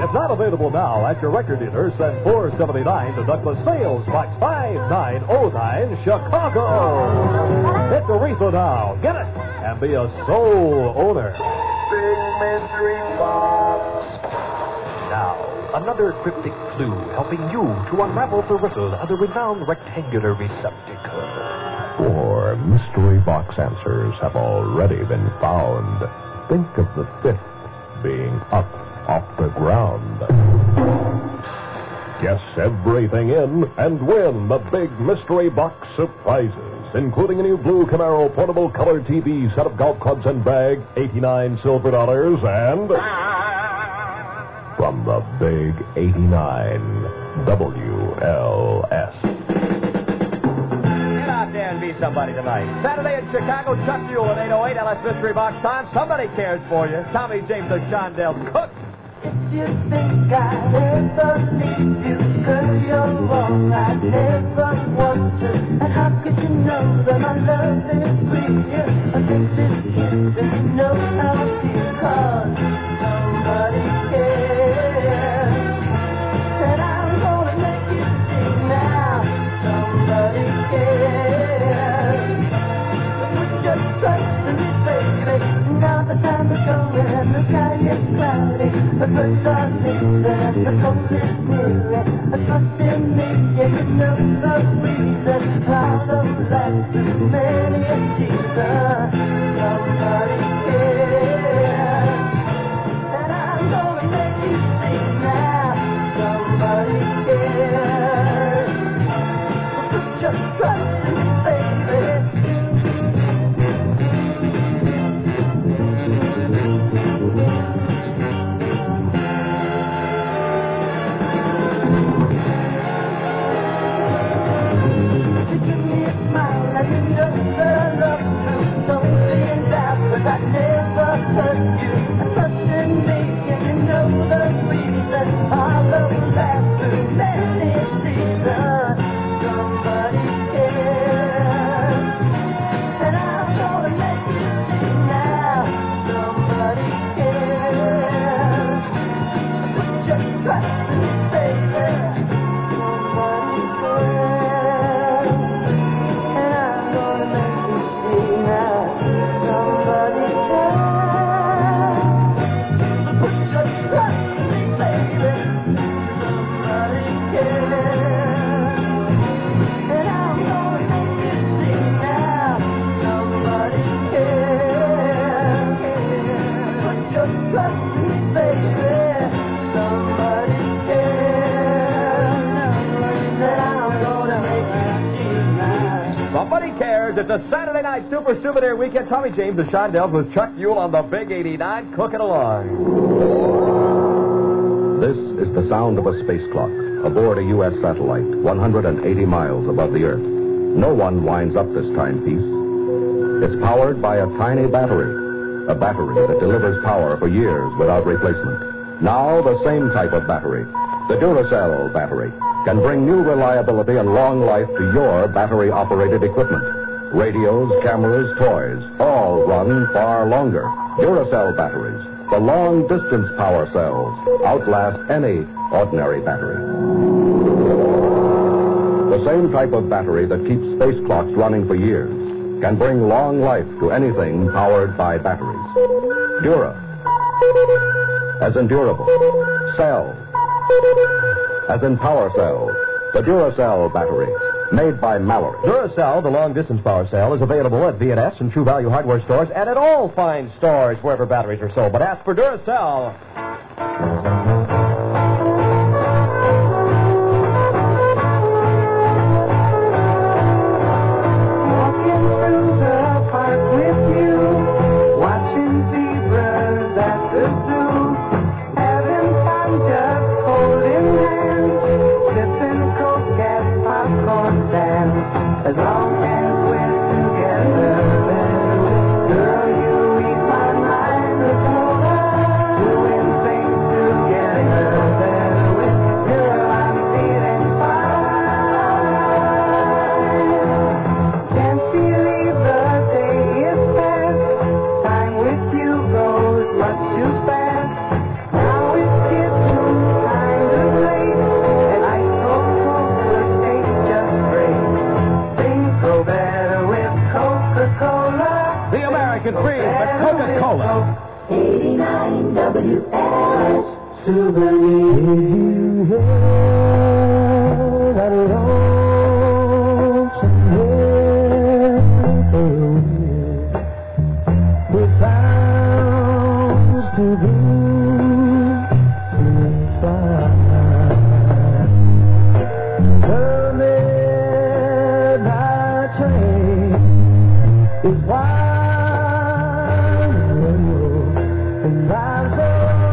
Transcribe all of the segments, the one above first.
If not available now at your record dealer, send $4.79 to Douglas Sales, Box 5909, Chicago. It's Aretha now. Get it and be a soul owner. Big mystery box. Now, another cryptic clue helping you to unravel the riddle of the renowned rectangular receptacle. 4 mystery box answers have already been found. Think of the 5th being up off the ground. Guess everything in and win the big mystery box of prizes, including a new blue Camaro portable color TV, set of golf clubs and bag, 89 silver dollars, and from the Big 89 WLS. Get out there and be somebody tonight. Saturday in Chicago, Chuck Buell at 8:08 LS Mystery Box time. Somebody cares for you. Tommy James and Shondell Cook. If you think I ever need you, 'cause you're wrong, I never want to. And how could you know that my love is real? I think this kiss and you know how I feel, 'cause somebody cares. And I'm gonna make you see now. Somebody cares. Put your trust in me, baby. Now the time is coming and the sky is cloudy. But darling, the coast is near. Trust in me, and you know the reason. Out of life through many a season. Somebody cares. And I'm gonna make you see now. Somebody cares. Put your trust in me, baby. I never hurt you. Trust in me, and you know the reason. Our love will last through many seasons. Somebody cares, and I'm gonna make you see now. Somebody cares. Put your trust in me, baby. Somebody cares, and I'm gonna make you see now. Somebody cares. Put your trust in me, baby. Somebody cares. And I'm gonna make you see now. Somebody cares. Put your trust in me, baby. Somebody cares. And I'm gonna make you see now. Somebody cares. It's a Saturday night super souvenir weekend. Tommy James and Shondell with Chuck Buell on the Big 89 cooking along. This is the sound of a space clock aboard a U.S. satellite 180 miles above the Earth. No one winds up this timepiece. It's powered by a tiny battery, a battery that delivers power for years without replacement. Now the same type of battery, the Duracell battery, can bring new reliability and long life to your battery-operated equipment. Radios, cameras, toys, all run far longer. Duracell batteries, the long-distance power cells, outlast any ordinary battery. The same type of battery that keeps space clocks running for years can bring long life to anything powered by batteries. Dura, as in durable. Cell, as in power cells. The Duracell battery, made by Mallory. Duracell, the long-distance power cell, is available at V&S and True Value hardware stores and at all fine stores wherever batteries are sold. But ask for Duracell. Walking through the park with you, watching zebras at the zoo, having fun just holding hands, sipping Coke at popcorn stands. As long as we're together, girl, you eat my mind with more. Doing things together, with girl, I'm feeling fine. Can't believe the day is past. Time with you goes much too fast. Now it's kiss to WS Souvenir. Did you hear that lonesome whippoorwill? It sounds too good to fly. The midnight train is wide and I'm so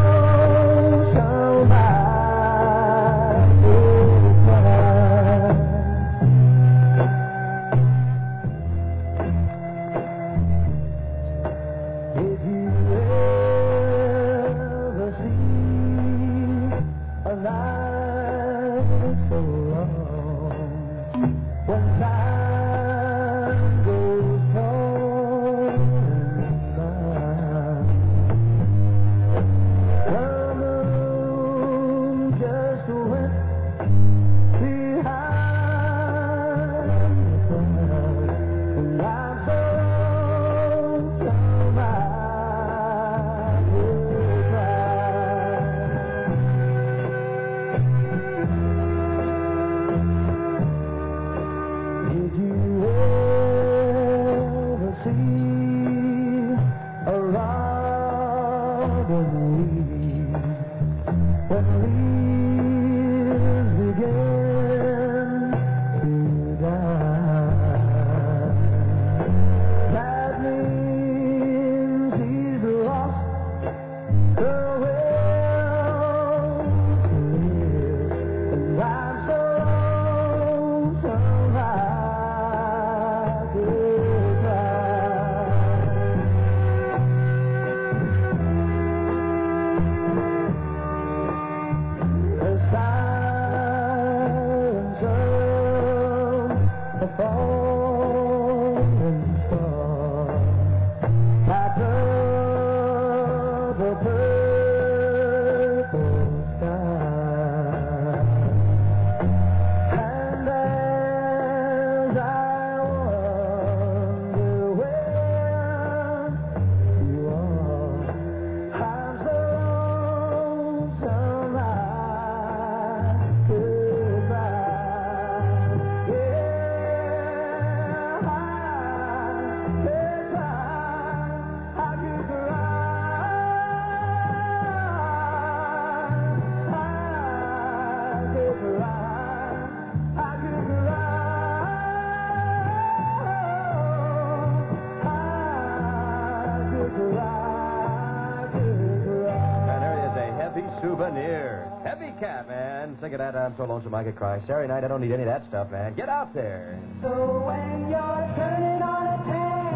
Souvenir. Heavy cat, man. Sing it out. I'm so lonesome I could cry. Saturday night, I don't need any of that stuff, man. Get out there. So when you're turning on a tan,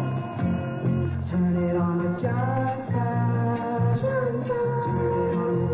turn it on to Johnson. Turn it on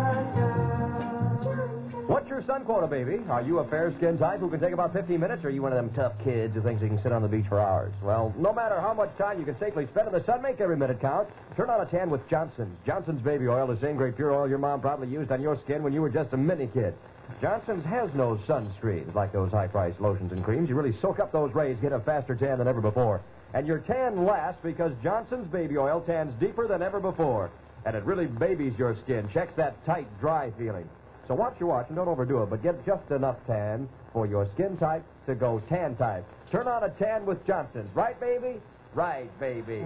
to Johnson. What's your sun quota, baby? Are you a fair-skinned type who can take about 15 minutes, or are you one of them tough kids who thinks he can sit on the beach for hours? Well, no matter how much time you can safely spend in the sun, make every minute count. Turn on a tan with Johnson's. Johnson's baby oil, the same great pure oil your mom probably used on your skin when you were just a mini kid. Johnson's has no sunscreens like those high-priced lotions and creams. You really soak up those rays, get a faster tan than ever before. And your tan lasts because Johnson's baby oil tans deeper than ever before. And it really babies your skin, checks that tight, dry feeling. So watch your watch and don't overdo it, but get just enough tan for your skin type to go tan type. Turn on a tan with Johnson's. Right, baby? Right, baby.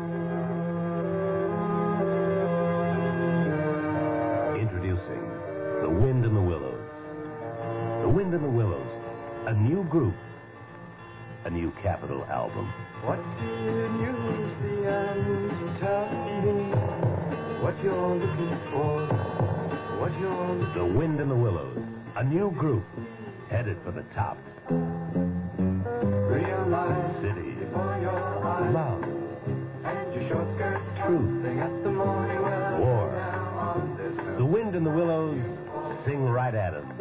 Introducing The Wind in the Willows. The Wind in the Willows, a new group, a new Capitol album. What did you see and tell me what you're looking for? What you're looking The Wind in the Willows, a new group, headed for the top. Realize City, before your eyes love, and your short skirts truth, sing at the morning well. war. Now on this The Wind in the Willows, sing right at us.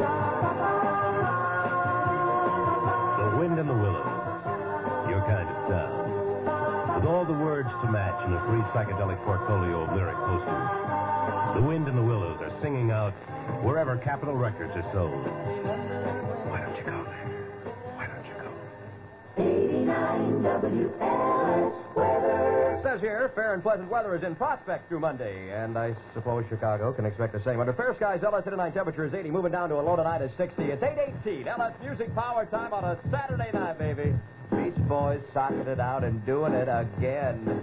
The Wind in the Willows, your kind of sound. With all the words to match in a free psychedelic portfolio of lyric posters. The Wind in the Willows are singing out wherever Capitol Records are sold. Why don't you go there? Why don't you go? 89 WS weather. says here, fair and pleasant weather is in prospect through Monday, and I suppose Chicago can expect the same. Under fair skies, LS tonight temperature is 80, moving down to a low tonight is 60. It's 8:18. LS Music Power Time on a Saturday night, baby. Beach Boys socking it out and doing it again.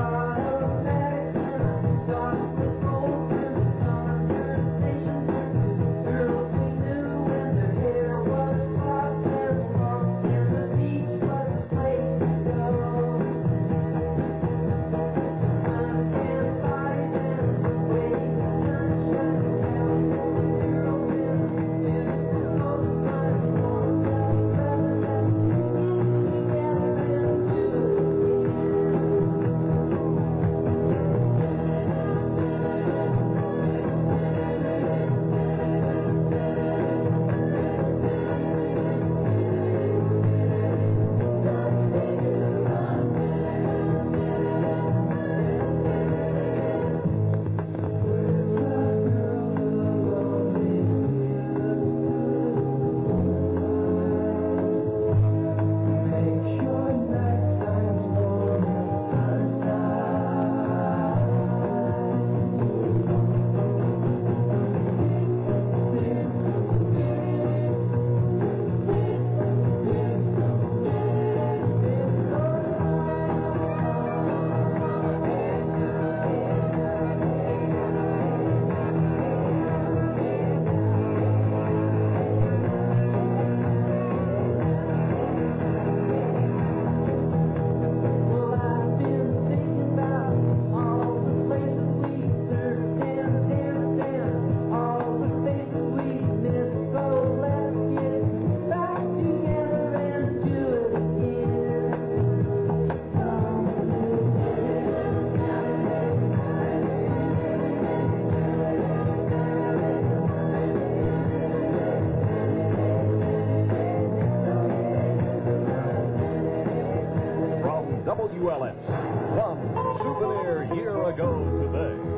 WLS, one souvenir year ago today.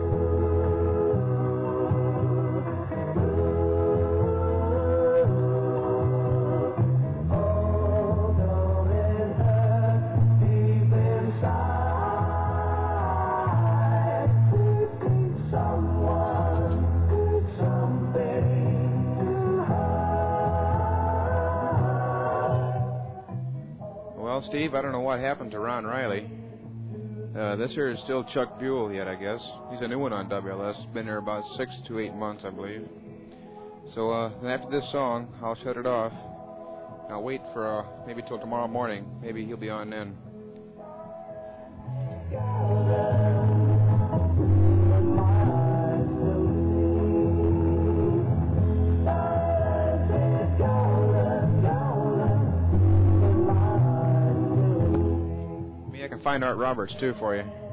Well, Steve, I don't know what happened to Ron Riley. This here is still Chuck Buell yet, I guess. He's a new one on WLS. Been there about 6 to 8 months, I believe. So after this song, I'll shut it off. I'll wait for maybe till tomorrow morning. Maybe he'll be on then. Find Art Roberts, too, for you.